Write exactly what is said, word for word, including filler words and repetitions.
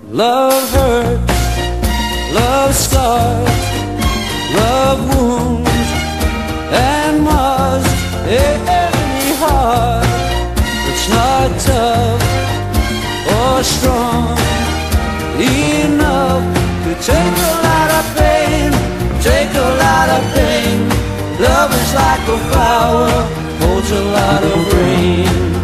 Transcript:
Love hurts, love scars, love wounds, and must any heart that's not tough or strong enough to take a lot of pain, take a lot of pain. Love is like a flower, holds a lot of rain.